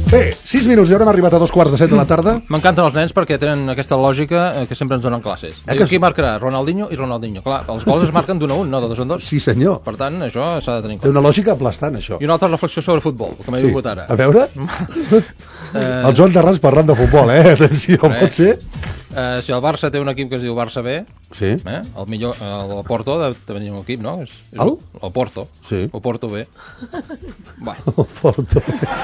Bé, 6 minuts i haurem arribat a 2:15 de la tarda. M'encanten els nens perquè tenen aquesta lògica que sempre ens donen classes. Diu, qui marcarà? Ronaldinho i Ronaldinho. Clar, els gols es marquen d'1 a 1, no de 2 en 2. Sí, senyor. Per tant, això s'ha de tenir en Té compte. una lògica aplastant, això. I una altra reflexió sobre futbol, que m'he vingut ara. A veure? El Joan Terrats parlant de futbol, atenció, pot ser? Si el Barça té un equip que es diu Barça B, Sí. el millor, el Porto de tenir un equip, no? El? El Porto. Sí. O Porto B. Bueno. El Porto.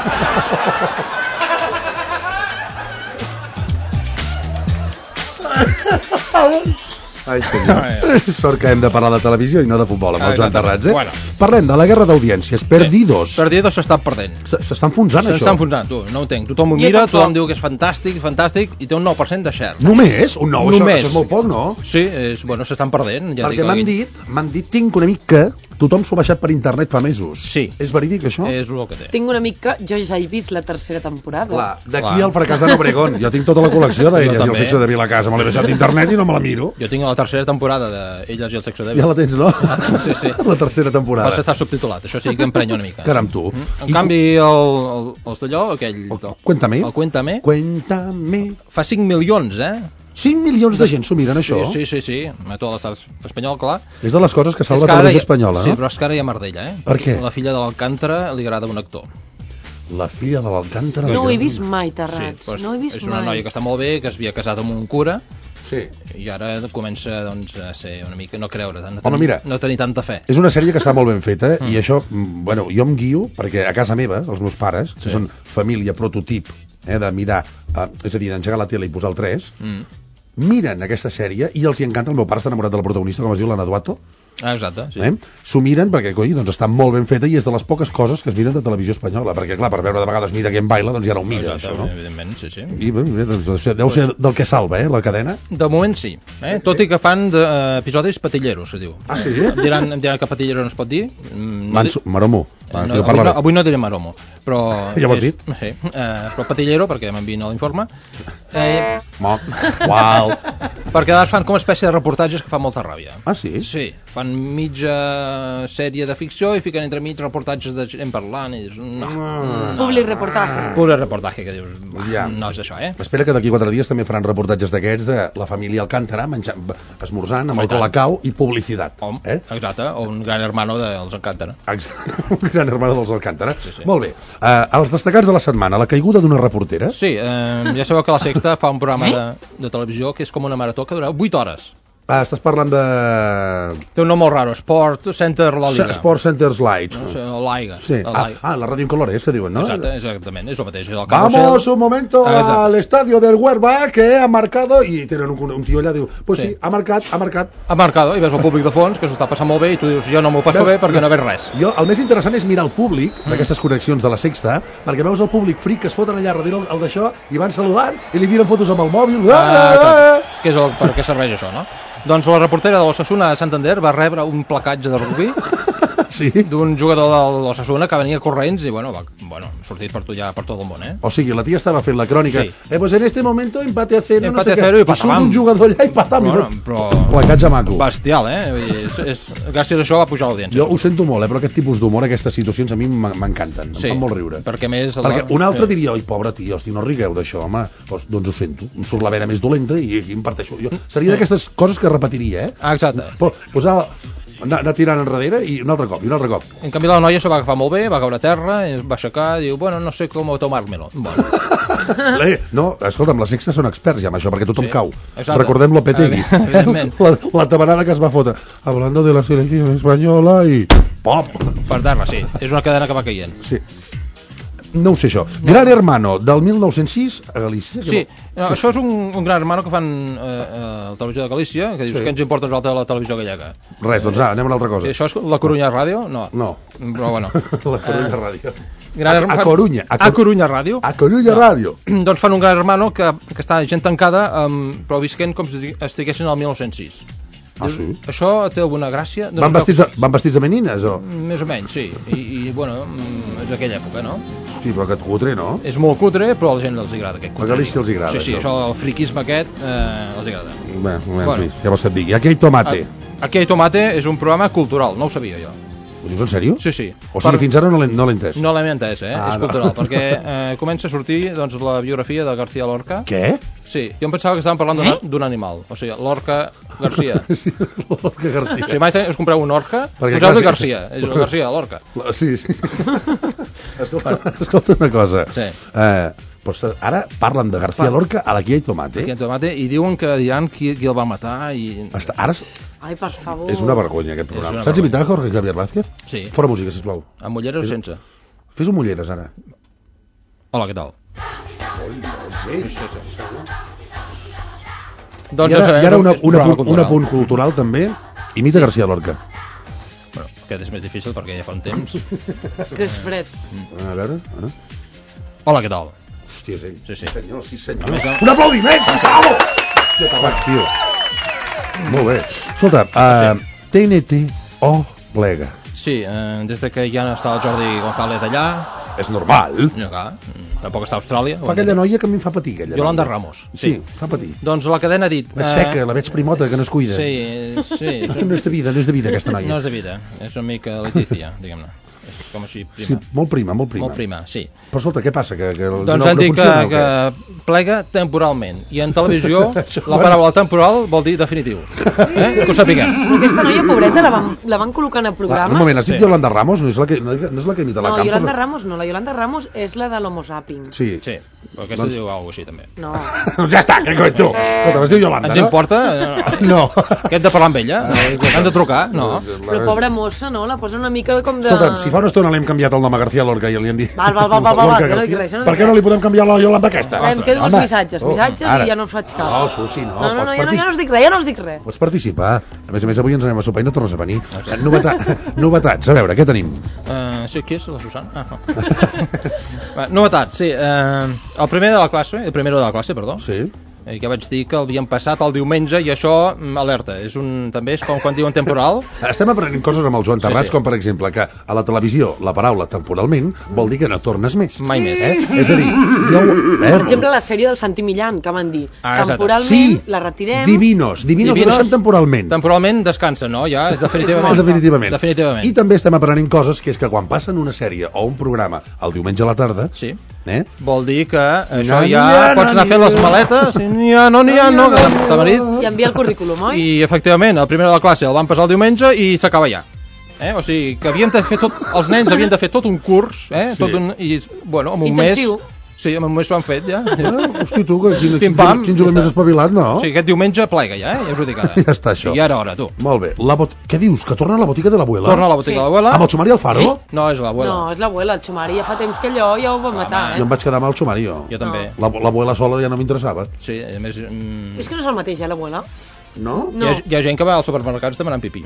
Ai, senyor. Sort que hem de parlar de televisió i no de futbol amb el Joan Terrats, Bueno. Parlem de la guerra d'audiències. Perdidos. Perdidos s'estan perdent. S'està enfonsant, això. S'està enfonsant, tu, no ho entenc. Tothom ho mira, tothom diu que és fantàstic, i té un 9% de share. Només? Un 9? Només. Això és molt poc, no? Sí, s'estan perdent. Ja Perquè m'han dit, tinc un amic que tothom s'ho ha baixat per internet fa mesos. Sí. És verídic, això? És el que té. Tinc un amic que jo ja he vist la tercera temporada. Clar, d'aquí al fracàs de Obregón. Jo tinc tota la col·lecció d'elles i el sexe de Vilacasa. Me l'he baixat d'internet i no me la miro. Jo tinc la tercera temporada d'Elles i el sexo dèbil. Ja la tens, no? Sí, sí. La tercera temporada. Però està subtitulat, això sí que emprenya una mica. Caram, tu. En canvi, els d'allò, aquell... Cuéntame. El Cuéntame. Cuéntame. Fa 5 milions, 5 milions de gent s'ho miren, això? Sí. A tot l'estat espanyol, clar. És de les coses que salva la televisió espanyola, no? Sí, però és que ara hi ha merdella, Per què? La filla de l'Alcàntara li agrada un actor. La filla de l'Alcàntara. No ho he vist mai, Terrats. Sí, No ho he vist mai. és una noia que està molt bé, que es havia casat amb un cura, Sí. i ara comença doncs, a ser una mica, no creure, no tenir tanta fe. És una sèrie que està molt ben feta i això, bueno, jo em guio perquè a casa meva, els meus pares, que són família prototip, de mirar, és a dir, d'engegar la tele i posar el 3, miren aquesta sèrie i els hi encanta. El meu pare està enamorat de la protagonista, com es diu, l'Anna Duato. Ah, exacte, sí. S'ho miren perquè, coi, doncs està molt ben feta i és de les poques coses que es miren de televisió espanyola, perquè, clar, per veure de vegades Mira Quién Baila, doncs ja no ho mira, Exacte, això, no? Evidentment, sí. I bé, doncs, deu ser del que salva, la cadena. De moment sí, tot i que fan episodis patilleros, es diu. Ah, sí? Em diran que patillero no es pot dir. Maromo. Avui no diré Maromo, però... Ja ho has dit? Sí, però patillero, perquè m'envien l'informe. Uau. Perquè ara fan com una espècie de reportatges que fa molta ràbia. Ah, sí? Sí, fan mitja sèrie de ficció i fiquen entremig reportatges de gent parlant i dius, Public reportatge. Public reportatge, que dius, Ja. no és això, Espera que d'aquí 4 dies també faran reportatges d'aquests de la família Alcántara esmorzant amb el Colacao i publicitat. Exacte, o un gran hermano dels Alcántara. Un gran hermano dels Alcántara. Sí. Molt bé. Els destacats de la setmana, la caiguda d'una reportera. Sí, ja sabeu que la Sexta fa un programa de televisió que és com una marató que dura 8 hores. Estàs parlant de... Té un nom molt raro, Sport Center La Liga. Sport Center Light. Laiga. Sí. La ràdio en colores, que diuen, no? Exactament, és el mateix. Vamos un momento al estadio del Huerva que ha marcado... I tenen un tio allà, diu, pues sí, ha marcat. Ha marcado, i veus el públic de fons, que s'ho està passant molt bé, i tu dius, jo no m'ho passo bé perquè no veig res. El més interessant és mirar el públic d'aquestes connexions de la Sexta, perquè veus el públic fric que es foten allà darrere el d'això i van saludant i li tiren fotos amb el mòbil. Per què serveix això, no? Doncs la reportera de l'Osasuna de Santander va rebre un placatge de rugby d'un jugador de l'Osasuna que venia corrents i, ha sortit per tot el món, O sigui, la tia estava fent la crònica. Pues en este momento empate a cero, no sé què. I surt un jugador allà i patam. Placatge maco. Bestial, gràcies a això va pujar l'audiència. Jo ho sento molt, però aquest tipus d'humor, aquestes situacions a mi m'encanten. Em fan molt riure. Perquè un altre diria, oi, pobre tio, no rigueu d'això, home. Doncs ho sento. Em surt la vena més dolenta i em parteixo. Seria d'aquestes coses que repetiria, Exacte. Posar... anar tirant enrere i un altre cop. En canvi la noia s'ho va agafar molt bé, va caure a terra, es va aixecar i diu, no sé com tomármelo. No, escolta'm, la Sexta són experts ja en això, perquè tothom cau. Exacte. Recordem Lopetegui, la tabanada que es va fotre hablando de la selección española i pop! Per terra, sí, és una cadena que va caient. Sí. No ho sé això. Gran Hermano del 1906 a Galícia. Sí, això és un Gran Hermano que fan a la televisió de Galícia, que dius que ens importa nosaltres la televisió gallega. Res, doncs anem a una altra cosa. Això és la Corunya Ràdio? No. Però la Corunya Ràdio. A Corunya. A Corunya Ràdio. A Corunya Ràdio. Doncs fan un Gran Hermano que està gent tancada, però visquent com si estiguessin al 1906. Ah, sí? Això té alguna gràcia? Van vestits de menines, o? Més o menys, sí. I és d'aquella època, no? Hosti, però aquest cutre, no? És molt cutre, però a la gent els agrada aquest cutre. A Galícia els agrada. Sí, això, el friquisme aquest, els agrada. Bé, ja vols que et digui. Aquí hi tomate. Aquí hi tomate és un programa cultural, no ho sabia jo. Ho dius en sèrio? Sí. O sigui, fins ara no l'he entès. No l'hem entès, és cultural, perquè comença a sortir doncs, la biografia de García Lorca. Què? Sí, jo em pensava que estàvem parlant d'un animal, o sigui, Lorca García. Sí, Lorca García. Si mai us compreu un Orca, poseu-li García, és el García de Lorca. Sí. Escolta una cosa. Sí. Pues ara parlen de García Lorca a la Quilla i Tomate. I diuen que diran qui el va matar i... Ara Ai, per favor. és una vergonya aquest programa. Saps imitar Jorge Javier Vázquez? Sí. Fora música, sisplau. Amb ulleres o sense? Fes un mulleres ara. Hola, què tal? Sí. Doncs I ara un apunt cultural també. Imita García Lorca. Bueno, aquest és més difícil perquè ja fa un temps. Que és fred. A veure. Hola, què tal? Hòstia, és ell. Sí. Sí, senyor. Un aplaudiment, sisplau! Ja te vaig, tio. Molt bé. Escolta, TNT o plega? Sí, des de que ja no està el Jordi González allà... És normal. No, clar, tampoc està a Austràlia. Fa aquella noia que a mi em fa patir, aquella Yolanda noia. Ramos. Sí, fa patir. Doncs la cadena ha dit... Veig seca, la veig primota, que no es cuida. Sí. No és de vida aquesta noia. No és de vida, és una mica Leticia, diguem-ne. Com així, prima. Sí, molt prima. Molt prima, sí. Però escolta, què passa? Doncs han dit que plega temporalment. I en televisió la paraula temporal vol dir definitiu. Que ho sapiguem. Aquesta noia, pobreta, la van col·locant a programes. Un moment, has dit Yolanda Ramos? No és la que imita la Campos? No, Yolanda Ramos no. La Yolanda Ramos és la de l'Homo Sapiens. Sí, però aquesta diu alguna cosa així, també. No. Ja està, què coi tu? Escolta, es diu Yolanda, no? Ens importa? No. Què hem de parlar amb ella? Hem de trucar? No. Però pobra mossa, no? La posa una mica com de... Escolta, si fa una estona l'hem canviat el nom a García Lorca i li hem dit... Val, que no dic res. Per què no li podem canviar la Yolanda aquesta? Em quedo els missatges i ja no us faig cas. No, Susi, no. No, ja no us dic res, Pots participar. A més, avui ens anem a sopar i no tornes a venir. Novetats, a veure, què tenim? Sí, qui és la Susana? Novetats, sí. El primer de la classe, perdó. Sí. Que vaig dir que l'havien passat el diumenge i això, alerta, també és com quan diuen temporal. Estem aprenent coses amb el Joan Terrats, com per exemple que a la televisió la paraula temporalment vol dir que no tornes més. Mai més. És a dir, per exemple, la sèrie del Santi Millán, que van dir temporalment la retirem. Divinos, ho deixem temporalment. Temporalment descansa, no? Ja és definitivament. I també estem aprenent coses, que és que quan passen una sèrie o un programa el diumenge a la tarda, vol dir que això ja pots anar a fer les maletes. N'hi ha, que t'ha marit. I envia el currículum, oi? I efectivament, el primer de la classe el van passar el diumenge i s'acaba ja. O sigui, que havien de fer els nens havien de fer tot un curs, i, bueno, en un intensiu. mes... Sí, en un mes s'ho han fet, ja. Hosti, tu, quin jove més espavilat, no? Sí, aquest diumenge plega ja, ja us ho dic ara. Ja està, això. I ara hora, tu. Molt bé. Què dius? Que torna a la botiga de l'abuela? Torna a la botiga de l'abuela. Amb el Xumari Alfaro? No, és l'abuela. No, és l'abuela. El Xumari ja fa temps que allò ja ho va matar, Jo em vaig quedar amb el Xumari, jo. Jo també. L'abuela sola ja no m'interessava. Sí, a més... És que no és el mateix, l'abuela? No? Hi ha gent que va als supermercats demanant pipí.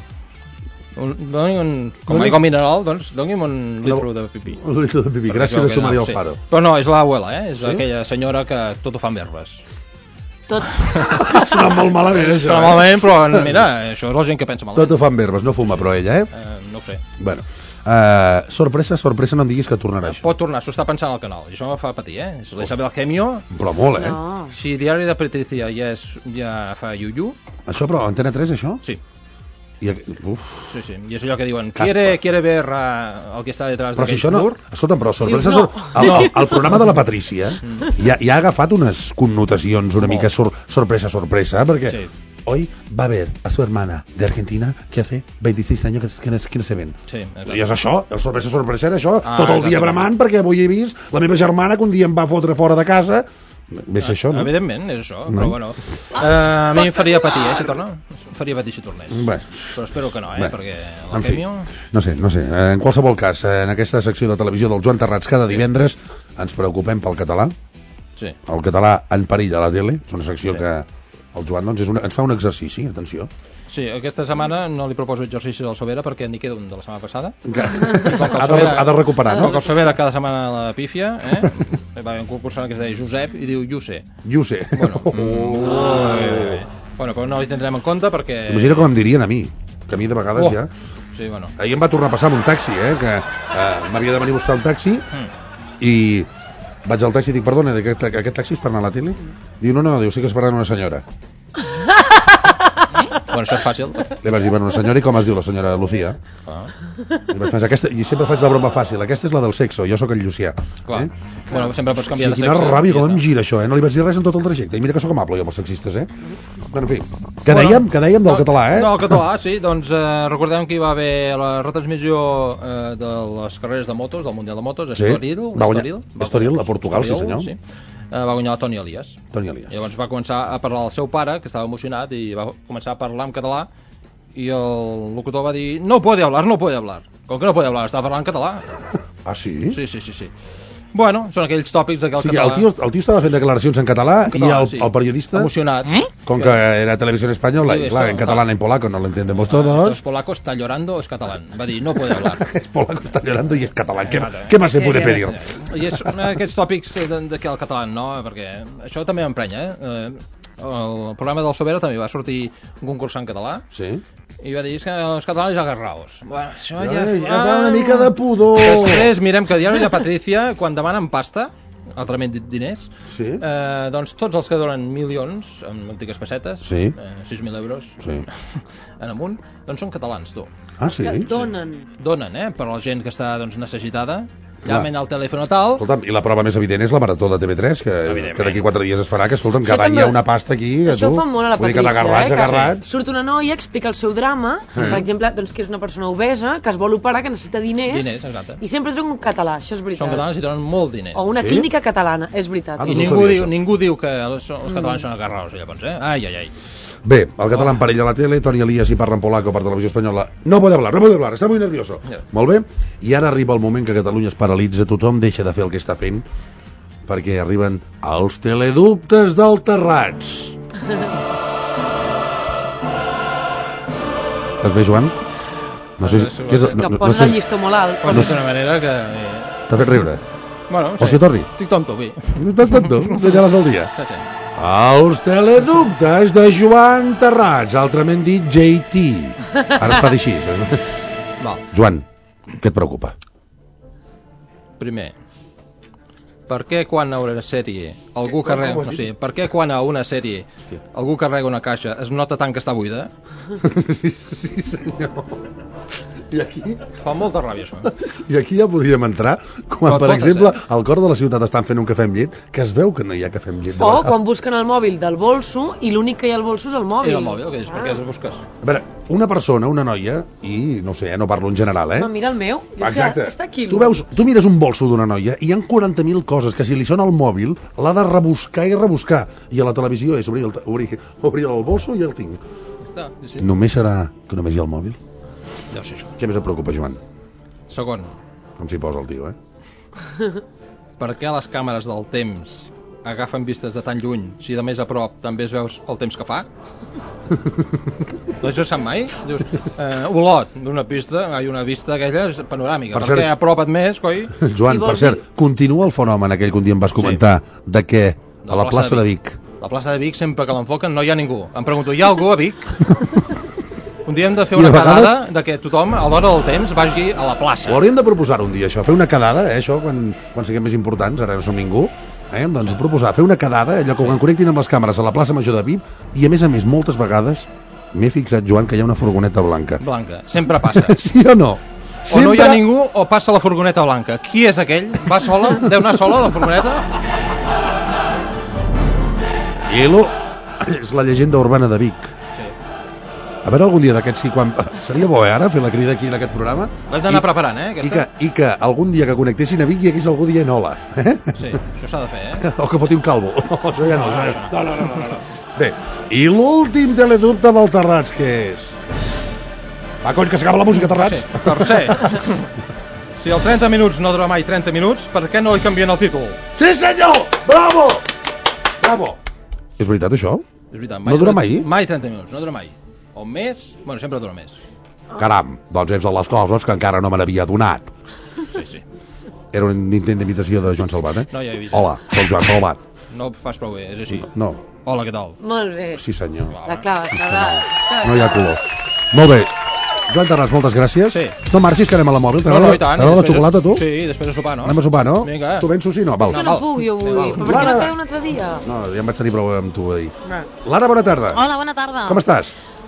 Com a aigua mineral, doncs doni'm un litro de pipí. Un litro de pipí, gràcies a Xumari Alfaro. Però no, és l'abuela, és aquella senyora que tot ho fa amb herbes. Tot. Sona molt malament, això. Sona malament, però mira, això és la gent que pensa malament. Tot ho fa amb herbes, no fuma, però ella, no ho sé. Bueno, sorpresa, no em diguis que tornarà això. Pot tornar, s'ho està pensant al canal, i això me fa patir, És l'Isabel Gemio. Però molt, No. Si Diari de Patricia ja fa yuyu. Això, però, Antena 3, això? Sí. Sí, i és allò que diuen quiere ver el que està detrás d'aquell futur. Escolta, però sorpresa, el programa de la Patrícia ja ha agafat unes connotacions una mica sorpresa, perquè hoy va a ver a su hermana de Argentina que hace 26 años que no se ven. I és això, el sorpresa era això, tot el dia bramant perquè avui he vist la meva germana que un dia em va fotre fora de casa. Ves això, no? Evidentment, és això, però bueno, a mi em faria patir, si torna. Em faria patir si tornés. Però espero que no, perquè la Gemio... No sé, en qualsevol cas, en aquesta secció de televisió del Joan Terrats cada divendres ens preocupem pel català. Sí. El català en perill a la tele, és una secció que el Joan ens fa un exercici, atenció. Sí, aquesta setmana no li proposo exercicis al Sobera perquè n'hi queda un de la setmana passada. Ha de recuperar, no? Com que el Sobera cada setmana la pífia, va un concursant que es deia Josep i diu Juse. Bueno, però no li tindrem en compte perquè... Imagina com em dirien a mi, que a mi de vegades ja... Sí, bueno. Ahir em va tornar a passar amb un taxi, que m'havia de venir a buscar un taxi i vaig al taxi i dic, perdona, aquest taxi és per anar a la tele? Diu, no, diu, sí que és per anar una senyora. Bueno, això és fàcil. Li vaig dir, bueno, senyora, i com es diu la senyora Lucía? I vaig pensar, i sempre faig la broma fàcil, aquesta és la del sexo, jo sóc el Llucià. Clar. Bueno, sempre pots canviar de sexe. Quina ràbia, com em gira això, no li vaig dir res en tot el trajecte. I mira que sóc amable jo amb els sexistes, Bueno, en fi, que dèiem del català, No, el català, sí. Doncs recordem que hi va haver la retransmissió de les carreres de motos, del Mundial de Motos, Estoril, a Portugal, sí senyor. Va guanyar Toni Elias. I llavors va començar a parlar al seu pare, que estava emocionat, i va començar a parlar en català, i el locutor va dir, no puede hablar. Com que no puede hablar? Estava parlant en català. Ah, sí? Sí. Bueno, són aquells tòpics d'aquell català. El tio estava fent declaracions en català i el periodista... Emocionat. Com que era televisió española, i clar, en català en polaco no lo entendemos todos. ¿Es polaco, está llorando o es catalán? Va dir, no puede hablar. Es polaco, está llorando y es catalán. ¿Qué más se puede pedir? I és un d'aquests tòpics d'aquell català, no? Perquè això també m'emprenya, El programa del Sobera també va sortir un concursant català. Sí. I va dir que els catalans agarraos. Bueno, això ja fa una mica de pudor. Després mirem que Diari de Patricia, quan demanen pasta, altrament dit diners, doncs tots els que donen milions, en antigues pessetes, 6.000 euros en amunt, doncs són catalans, tu. Ah, sí? Donen, per la gent que està necessitada. Llamen al telèfon tal. Escolta'm, i la prova més evident és la marató de TV3, que d'aquí 4 dies es farà, que escolta'm, cada any hi ha una pasta aquí. Això ho fa molt a la Patricia, agarrats. Surt una noia, explica el seu drama, per exemple, doncs, que és una persona obesa, que es vol operar, que necessita diners, i sempre treu un català, això és veritat. Són catalans i donen molt diners. O una clínica catalana, és veritat. I ningú diu que els catalans són agarraos, llavors, Ai. Bé, el català en perill a la tele, Toni Elias hi parla en polaco per televisió espanyola. No puede hablar, està muy nervioso. Molt bé, i ara arriba el moment que Catalunya es paralitza, tothom deixa de fer el que està fent, perquè arriben els teledubtes del Terrats. Estàs bé, Joan? No sé, que posa el llistó molt alt. Posa d'una manera que... T'ha fet riure? Bueno, vols que torni? Estic tonto, vi. Estàs tonto? Senyales al dia. Els teledubtes de Joan Terrats, altrament dit JT. Ara es fa dir així. Joan, què et preocupa? Primer, per què quan a una sèrie algú carrega... per què quan a una sèrie algú carrega una caixa es nota tant que està buida? Sí, senyor. I aquí... Fa molta ràbia, això. I aquí ja podríem entrar quan, per exemple, al cor de la ciutat estan fent un cafè amb llet, que es veu que no hi ha cafè amb llet. O quan busquen el mòbil del bolso i l'únic que hi ha al bolso és el mòbil. És el mòbil, què dius? Per què es busques? A veure, una persona, una noia, i no sé, no parlo en general, No, mira el meu. Exacte. Està aquí. Tu mires un bolso d'una noia i hi ha 40.000 coses que si li sona el mòbil l'ha de rebuscar i rebuscar. I a la televisió és obrir el bolso i el tinc. Només serà que només hi ha el mòbil? Ja ho sé, això. Què més et preocupa, Joan? Segon. Com s'hi posa el tio, Per què les càmeres del temps agafen vistes de tan lluny si de més a prop també es veus el temps que fa? No has pensat mai? Dius, Olot, d'una pista, hi ha una vista aquella panoràmica. Per què apropa't més, coi? Joan, per cert, continua el fenomen aquell que un dia em vas comentar de què? A la plaça de Vic. La plaça de Vic, sempre que l'enfoquen, no hi ha ningú. Em pregunto, hi ha algú a Vic? Un dia hem de fer una quedada de que tothom, a l'hora del temps, vagi a la plaça. Ho hauríem de proposar un dia, això, fer una quedada, això, quan siguem més importants, ara no som ningú, doncs proposar, fer una quedada, allò que quan connectin amb les càmeres a la plaça Major de Vic, i a més, moltes vegades m'he fixat, Joan, que hi ha una furgoneta blanca. Blanca, sempre passa. Sí o no? O no hi ha ningú o passa la furgoneta blanca. Qui és aquell? Va sola? Deu anar sola la furgoneta? I és la llegenda urbana de Vic. A veure algun dia d'aquests sí, quan... Seria bo, ara, fer la crida aquí en aquest programa. L'hem d'anar preparant, aquesta. I que algun dia que connectessin a Vic hi hagués algú dient hola. Sí, això s'ha de fer, O que foti un calvo. No, això ja no. No. Bé, i l'últim teledubte del Terrats, què és? Va, cony, que s'acaba la música, Terrats. Tercer. Si el 30 minuts no dura mai 30 minuts, per què no li canvien el títol? Sí, senyor! Bravo! És veritat, això? És veritat. No dura mai? Mai 30 minuts, no dura mai. O més, bueno, sempre dura més. Caram, doncs és de les coses que encara no me n'havia donat. Sí. Era un intent d'imitació de Joan Salvat, No, ja he vist. Hola, soc Joan Salvat. No ho fas prou bé, és així. No. Hola, què tal? Molt bé. Sí, senyor. Clar. No hi ha color. Molt bé. Joan Terrats, moltes gràcies. Sí. No marxis, que anem a la mòbil. No, i tant. T'agrada la xocolata, tu? Sí, després de sopar, no? Anem a sopar, no? Vinga. Tu vens, sí, no? Val. No puc, jo vull. Però per què no feu un altre dia? No, ja em vaig tenir prou amb tu ahir. Lara, bona tarda. Hola, bona tarda. Com estàs?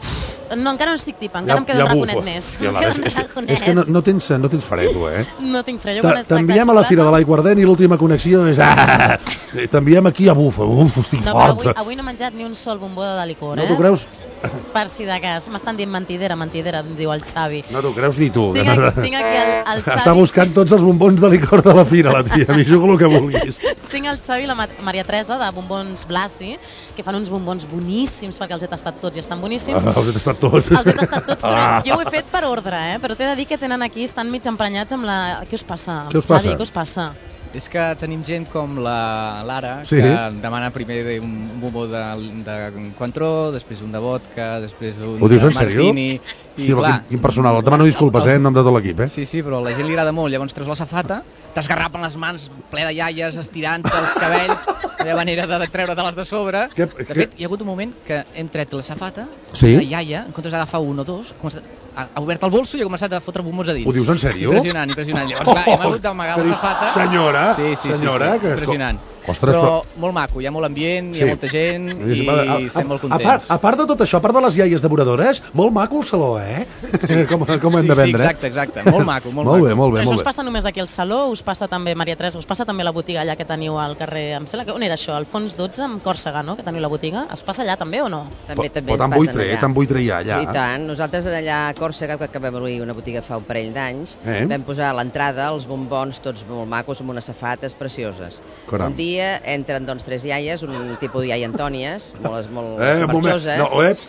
No, encara no estic tipa, encara em queda un raconet més. És que no tens fre, tu, eh? No tinc fre. T'enviem a la Fira de l'Aiguardent i l'última connexió és... T'enviem aquí a bufa. Estic fort. No, però avui no he menjat ni un sol bombó de licor, eh? No t'ho creus? Per si de cas. M'estan dient mentidera, em diu el Xavi. No t'ho creus ni tu. Tinc aquí el Xavi... Està buscant tots els bombons de licor de la Fira, la tia. M'hi jugo el que vulguis. Tinc el Xavi i la Maria Teresa de Bombons Blasi, que fan uns bombons boníssims, perquè els he tastat tots i estan boníssims. Els he tastat tots. Però jo ho he fet per ordre, però t'he de dir que tenen aquí, estan mig emprenyats amb la... Què us passa? Xavi, què us passa? És que tenim gent com la Lara, que demana primer un bombó de Cointreau, després un de vodka, després un de martini. Sèrio? Hòstia, quin personal. Et demano disculpes, en nom de tot l'equip, eh? Sí, però a la gent li agrada molt. Llavors treus la safata, t'esgarrapen les mans ple de iaies, estirant-te els cabells, de manera de treure-te-les de sobre. De fet, hi ha hagut un moment que hem tret la safata, la iaia, en comptes d'agafar un o dos, ha obert el bolso i ha començat a fotre bombons a dins. Ho dius en sèrio? Impressionant. Llavors, hem hagut d'amagar la safata. Senyora, impressionant. Ostres, però molt maco, hi ha molt ambient, hi ha molta gent i estem molt contents. A part de tot això, a part de les iaies devoradores, molt maco el saló, eh? Com ho hem de vendre. Sí, exacte. Molt maco. Molt bé. Això us passa només aquí al saló, us passa també, Maria Teresa, us passa també a la botiga allà que teniu al carrer, em sembla que on era això, al fons 12, amb Còrsega, no?, que teniu la botiga. Es passa allà també o no? També ens passen allà. Tan buitre hi ha allà. I tant. Nosaltres allà a Còrsega, que vam obrir una botiga fa un parell d'anys, vam posar a l'entrada els bombons tots molt macos amb unes safates precioses. Un dia entren 3 iaies, un tipus d'iaia Antònies, molt marxoses.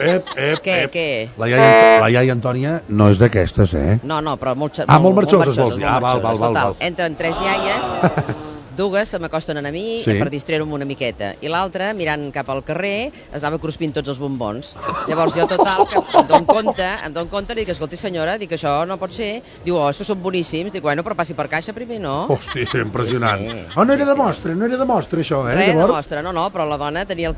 Què? La iaia Antònia no és d'aquestes, eh? No, però molt marxoses vols dir. Val. Entren 3 iaies, dues se m'acosten a mi per distreure-me una miqueta, i l'altra, mirant cap al carrer, es anava cruspint tots els bombons. Llavors jo, total, que em dono compte, dic, escolti senyora, dic, això no pot ser. Diu, és que són boníssims. Dic, bueno, però passi per caixa primer, no? Hòstia, impressionant. No era de mostra, això, eh? Res de mostra, no, però la dona tenia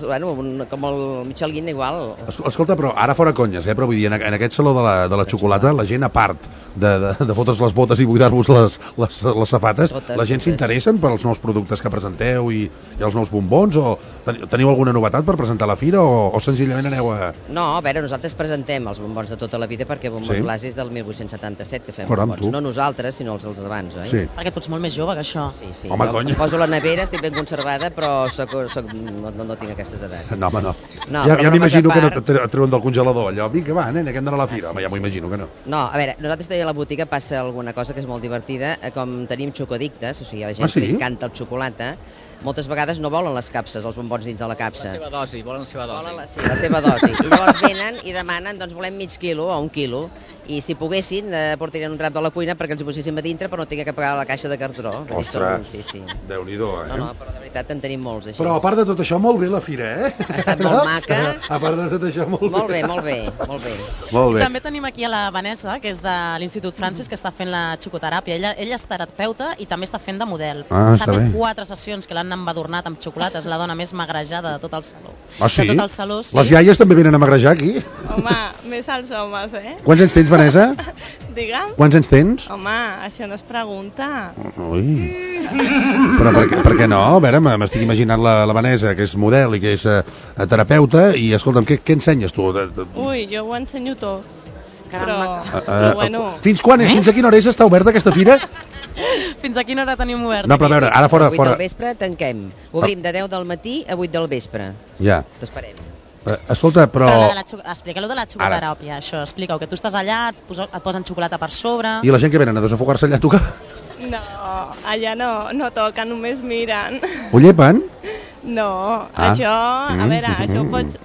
com el Michelin igual. Escolta, però ara fora conyes, però vull dir, en aquest saló de la xocolata, la gent, a part de fotre's les botes i buidar-vos les safates, la gent s'interessa pels nous productes que presenteu i els nous bombons, o teniu alguna novetat per presentar a la fira, o senzillament aneu a... No, a veure, nosaltres presentem els bombons de tota la vida, perquè Bombons Blasi és del 1877 que fem bombons, no nosaltres, sinó els d'abans, oi? Sí. Perquè tu ets molt més jove que això. Sí. Home, jo poso la nevera, estic ben conservada, però no tinc aquestes edats. No, home, no. Ja m'imagino que no et treuen del congelador, allò, vinga, va, nena, que hem d'anar a la fira. Home, ja m'ho imagino que no. No, a veure, nosaltres també a la botiga passa alguna cosa que és molt divertida, com tenim xocodictes, o sigui, a la gent li encanta el xocolata, moltes vegades no volen les capses, els bombons dins de la capsa. Volen la seva dosi. La seva dosi. I llavors venen i demanen, doncs volem mig quilo o 1 quilo, i si poguessin portarien un drap de la cuina perquè els hi poséssim a dintre per no tenir que pagar la caixa de cartró. Ostres, Déu-n'hi-do, eh? No, però de veritat en tenim molts, així. Però a part de tot això, molt bé la fira, eh? Ha estat molt maca. A part de tot això, molt bé. Molt bé. També tenim aquí a la Vanessa, que és de l'Institut Francis, que està fent la xocoteràpia. Ella és terapeuta i també està fent de model. S'ha fet 4 sessions que l'han embadurnat amb xocolata, és la dona més magrejada de tot el saló. Sí? De tot el saló, sí. Les iaies també venen a magrejar aquí? Home, més els homes, eh? Quants anys tens, Vanessa? Digue'm? Quants anys tens? Home, això no es pregunta. Ui. Però per què no? A veure, m'estic imaginant la Vanessa, que és model i que és terapeuta, i escolta'm, què ensenyes tu? Ui, jo ho ensenyo tot. Caramba. Però bueno... Fins quan? Fins a quina hora està oberta aquesta fira? Fins a quina hora tenim obert? No, però a veure, ara fora... A 8 del vespre tanquem. Obrim de 10 del matí a 8 del vespre. Ja. T'esperem. Escolta, però... Explica-lo de la xocoteràpia, això. Explica-ho, que tu estàs allà, et posen xocolata per sobre... I la gent que venen a desafogar-se allà a tocar? No, allà no toquen, només miren. Ho llepen? No, això, a veure, això ho pots...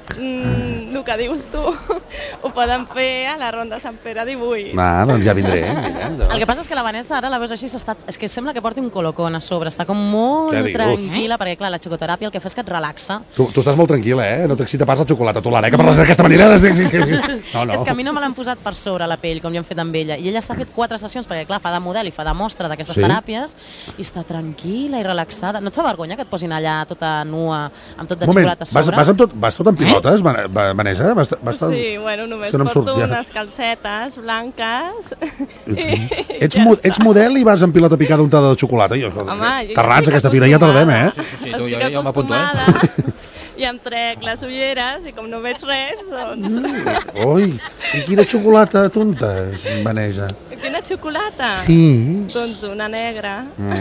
el que dius tu, ho poden fer a la Ronda Sant Pere 18. Doncs ja vindré. El que passa és que la Vanessa ara la veus així, és que sembla que porti un colocón a sobre, està com molt tranquil·la, perquè clar, la xocoteràpia el que fa és que et relaxa. Tu estàs molt tranquil·la, eh? No t'excita pas la xocolata, tu l'Ara, que parles d'aquesta manera. No. És que a mi no me l'han posat per sobre la pell, com jo hem fet amb ella, i ella s'ha fet 4 sessions, perquè clar, fa de model i fa de mostra d'aquestes teràpies, i està tranquil·la i relaxada. No et fa vergonya que et posin allà tota nua, amb tot de xocolata a sobre? Vas tot en pilotes, Vanessa? Sí, bueno, només porto unes calcetes blanques. Ets model i vas en pilota picada untada de xocolata. Terrats, aquesta fira ja tardem, eh? Sí, jo m'apunto, eh? i em trec les ulleres i com no veig res, doncs... Ui, i quina xocolata tonta, Vanessa? Quina xocolata? Sí. Doncs una negra.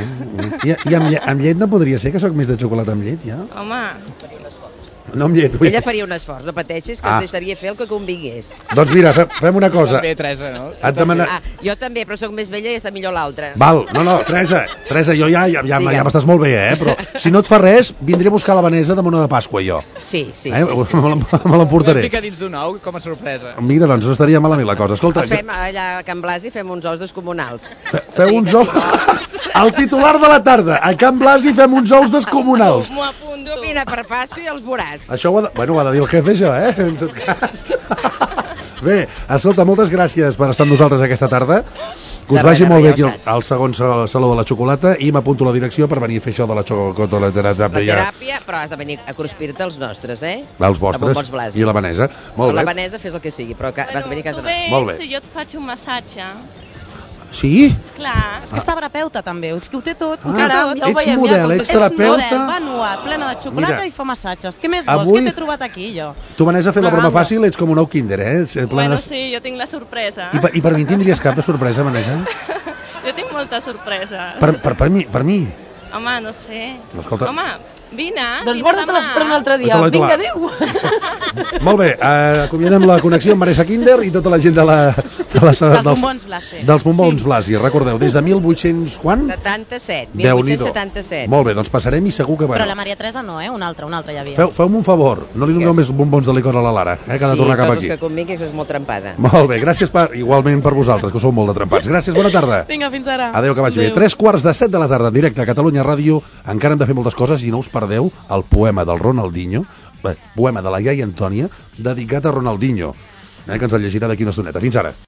I amb llet no podria ser, que sóc més de xocolata amb llet, ja? Home... No amb llet. Ella faria un esforç, no pateixis, que es deixaria fer el que convingués. Doncs mira, fem una cosa. També, Teresa, no? Jo també, però sóc més vella i està millor l'altra. Val, no, Teresa, jo ja m'estàs molt bé, però si no et fa res, vindré a buscar la Vanessa de Mona de Pasqua, jo. Sí. Me l'emportaré. Fica dins d'un ou com a sorpresa. Mira, doncs no estaria malament la cosa. Escolta... Fem allà a Can Blasi, fem uns ous descomunals. Feu uns ous... El titular de la tarda, a Can Blasi fem uns ous descomunals. M'ho apunto. Tu vine per passo i els veuràs. Això ho ha de dir el jefe, això, en tot cas. Bé, escolta, moltes gràcies per estar amb nosaltres aquesta tarda. Que us vagi molt bé aquí al segon saló de la xocolata i m'apunto la direcció per venir a fer això de la xocolateràpia. La teràpia, però has de venir a cruspir-te els nostres, Els vostres i la Vanessa. Molt bé. La Vanessa fes el que sigui, però has de venir a casa nostra. Molt bé. Si jo et faig un massatge... Sí? Clar. És que és terapeuta, també. És que ho té tot. Caram, ja ho veiem. Ets model, ets terapeuta. És model, va nua, plena de xocolata i fa massatges. Què més vols? Què t'he trobat aquí, jo? Tu, Vanessa, fent la broma fàcil, ets com un ou kinder, Bueno, sí, jo tinc la sorpresa. I per mi tindries cap de sorpresa, Vanessa? Jo tinc moltes sorpreses. Per mi? Home, no sé. Escolta. Home, vine. Doncs guarda-te-les per un altre dia. Vinga, adéu. Molt bé, acomiadem la connexió amb Vanessa Kinder i tota la gent dels bombons Blasi. Dels bombons Blasi, recordeu, des de 1800 quan? 77, 1877. Molt bé, doncs passarem i segur que... Però la Maria Teresa no, una altra hi havia. Feu-me un favor, no li doneu més bombons de licor a la Lara, que ha de tornar cap aquí. Sí, tots els que convingui, que és molt trempada. Molt bé, gràcies igualment per vosaltres, que sou molt de trempats. Gràcies, bona tarda. Vinga, fins ara. Adéu, que vagi bé. 3:45 de la tarda, directe a Catalunya Ràdio. Encara hem de fer moltes coses i no us perdeu el poema del Ronaldinho, poema de la iaia Antònia, dedicat a Ronaldinho, que ens el llegirà d'aquí una estoneta. Fins ara.